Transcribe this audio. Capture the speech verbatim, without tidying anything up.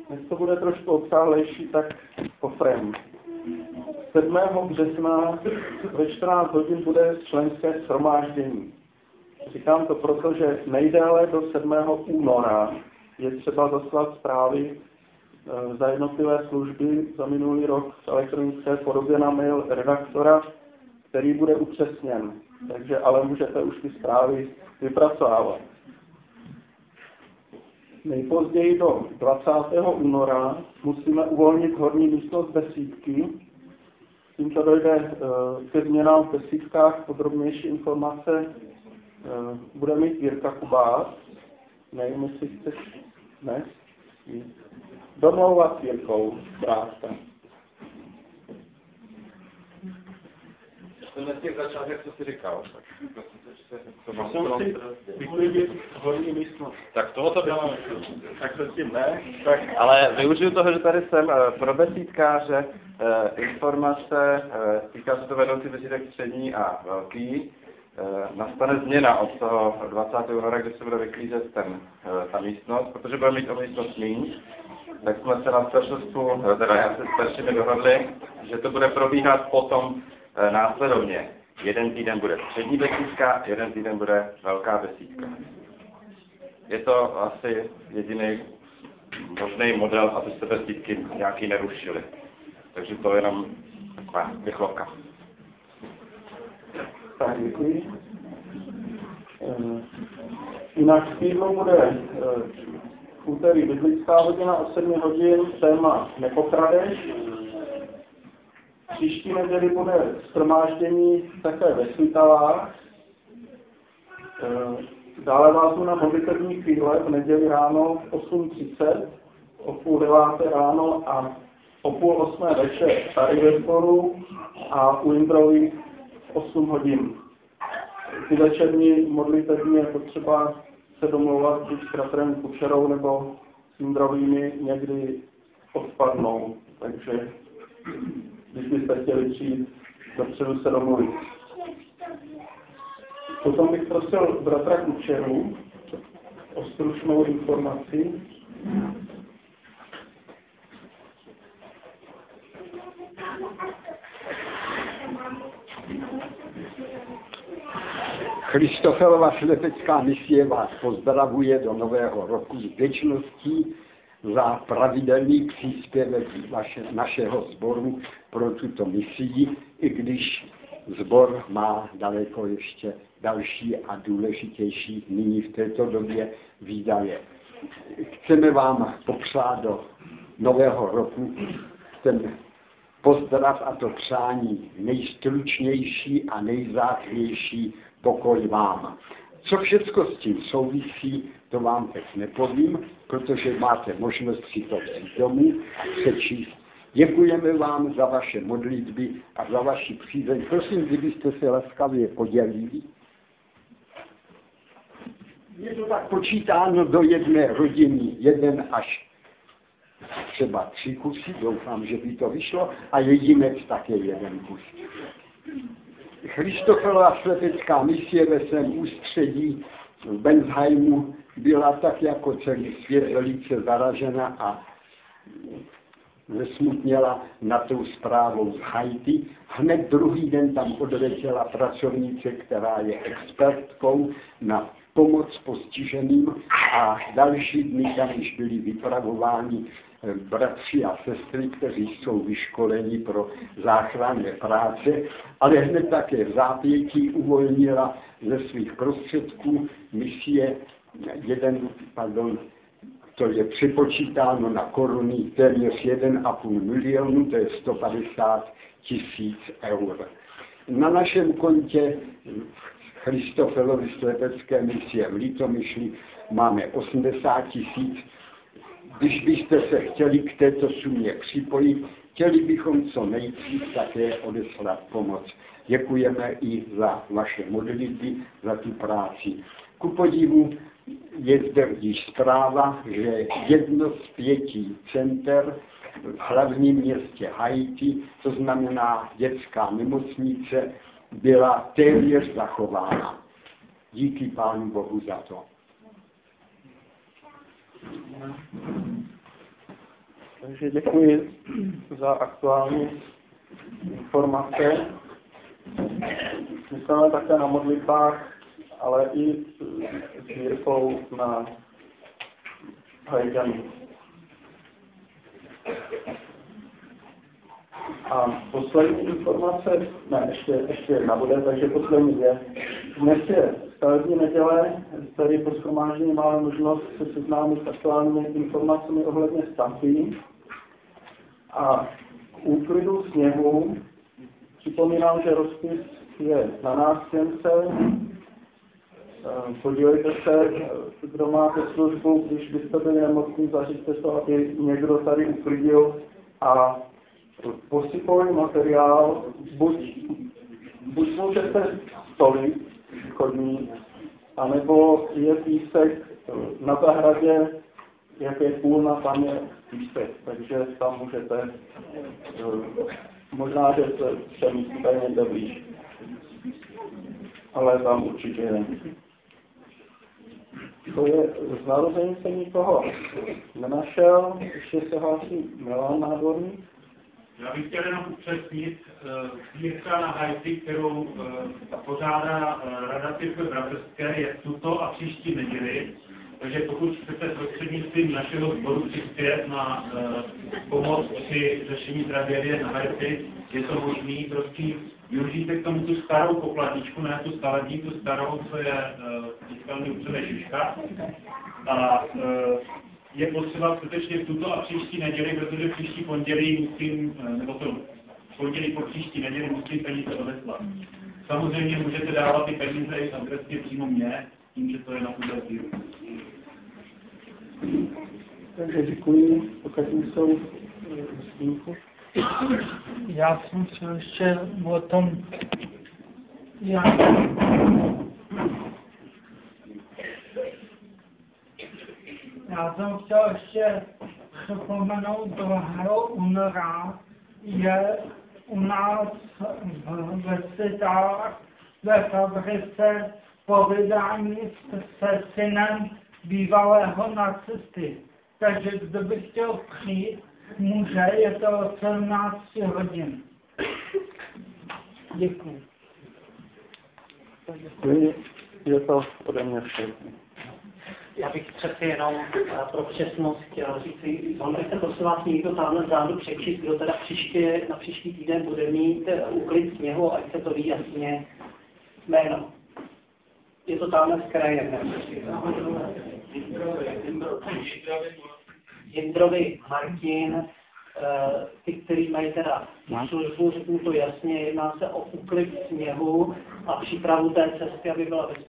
Dnes to bude trošku obsáhlejší, tak pofrem. sedmého března ve čtrnáct hodin bude členské shromáždění. Říkám to proto, že nejdéle do sedmého února je třeba zaslat zprávy e, za jednotlivé služby za minulý rok v elektronické podobě na mail redaktora, který bude upřesněn. Takže ale můžete už ty zprávy vypracovávat. Nejpozději do dvacátého února musíme uvolnit horní místnost besídky. Tímto dojde ke změnám v besídkách, podrobnější informace bude mít Jirka Kubás. Nevím, jestli chceš dnes domlouvat s Jirkou zkrátka. To na těch začátek, co jsi říkal. Musím si vyklidit horní místnost. Tak tohoto bylo. Tak se tím ne. Tak. Ale využiju toho, že tady jsem pro besídkáře informace, týká se to vedoucí besídek střední a velký. Nastane změna od toho dvacátého února, kdy se bude vyklízet ten, ta místnost, protože budeme mít o místnost míň. Tak jsme se na staršostvu, teda já se staršími dohodli, že to bude probíhat potom následovně. Jeden týden bude střední besídka, jeden týden bude velká besídka. Je to asi jediný možný model, aby se besídky nějaký nerušily. Takže to je jenom taková vychlovka. Tak, děkuji. Jinak v týdnu bude v úterý biblická hodina o sedm hodin, téma nepokradeš. Příští neděli bude shromáždění také ve Svitavách. Dále vás na modlitevní chvíle v neděli ráno v osm třicet, o půl deváté ráno a o půl osmé večer tady ve sboru a u Jindrových v osm hodin. Ty večerní modlitevní je potřeba se domlouvat buď s bratrem Kučerou nebo s Jindrovými, někdy odpadnou. Takže když byste chtěli přijít, dopředu se domluvit. Potom bych prosil bratra Kučeru o stručnou informaci. Christofelova slepecká misie vás pozdravuje do nového roku s vděčností za pravidelný příspěvek vaše, našeho sboru pro tuto misii, i když sbor má daleko ještě další a důležitější nyní v této době výdaje. Chceme vám popřát do nového roku ten pozdrav a to přání nejstručnější a nejvzácnější pokoj vám. Co všecko s tím souvisí, to vám teď nepovím, protože máte možnost si to vzít domů a přečíst. Děkujeme vám za vaše modlitby a za vaši přízeň. Prosím, kdybyste se laskavě podělili. Je to tak počítáno do jedné rodiny, jeden až třeba tři kusy, doufám, že by to vyšlo, a jedinec také jeden kus. Christofelova slepecká misie ve svém ústředí v Bensheimu byla tak jako celý svět velice zaražena a zesmutněla na tou zprávou z Haiti. Hned druhý den tam odletěla pracovnice, která je expertkou na pomoc postiženým, a další dny tam již byli vypravováni bratři a sestry, kteří jsou vyškoleni pro záchranné práce, ale hned také v zápětí uvolnila ze svých prostředků misie jeden, pardon, to je přepočítáno na koruny téměř jeden a půl milionu, to je sto padesát tisíc eur. Na našem kontě Christofelovy slepecké misie v Litomyšli máme osmdesát tisíc. Když byste se chtěli k této sumě připojit, chtěli bychom co nejdřív také odeslat pomoc. Děkujeme i za vaše modlitby, za tu práci. Ku podivu je zde již zpráva, že jedno z pěti center v hlavním městě Haiti, to znamená dětská nemocnice, byla téměř zachována. Díky Pánu Bohu za to. Takže děkuji za aktuální informace. Myslíme také na modlitbách, ale i s vírkou na Haití. A poslední informace, ne, ještě, ještě jedna bude, takže poslední je. Dnes je stavební neděle, tady po shromáždění máme možnost se seznámit s aktuálními informacemi ohledně stavby. A k úklidu sněhu připomínám, že rozpis je na návštěvce. Podívejte se, kdo máte službu, když byste byli nemocní, zařiďte to, aby někdo tady uklidil a posypový materiál, buď, buď můžete stolit chodník, anebo je písek na zahradě, jak je půlna, tam je písek, takže tam můžete, možná, že se přemístíte někde blíž, ale tam určitě je. To je z narození se nikoho nenašel, ještě se hlásí Milan Náborník. Já bych chtěl jenom upřesnit, sbírka na Haiti, kterou uh, pořádá uh, Rada Církve bratrské, je tuto a příští neděli. Takže pokud chcete prostřednictvím našeho sboru přispět na uh, pomoc při řešení tragédie na Haiti, je to možný, prostě využijte k tomu tu starou pokladničku, ne tu stavební, tu starou, co je získalný uh, upřené Šiška. A uh, je potřeba skutečně tuto a příští neděli, protože příští pondělí musím, nebo to pondělí po příští neděli musím peníze odeslat. Samozřejmě můžete dávat ty peníze i adresně přímo mě, tím, že to je na tuhle díru. Takže děkuji, pokud jsou zmínku. Já jsem chtěl ještě o tom, já Já jsem chtěl ještě připomenout druhého února je u nás ve Světách ve fabrice povídání se synem bývalého nacisty. Takže kdo by chtěl přijít, může, je to od sedmnácti hodin. Děkuji. Děkuji, je to ode mě všechno. Já bych přeci jenom pro přesnost chtěl říct, on byste prosím vás někdo tamhle zádu přečíst, kdo teda příště, na příští týden bude mít úklid sněhu, ať se to ví jasně jméno. Je to tamhle z kraje. Jindrovi Martin, ty, kteří mají teda službu, řeknu to jasně, jedná se o úklid sněhu a přípravu té cesty, aby byla bezpečná.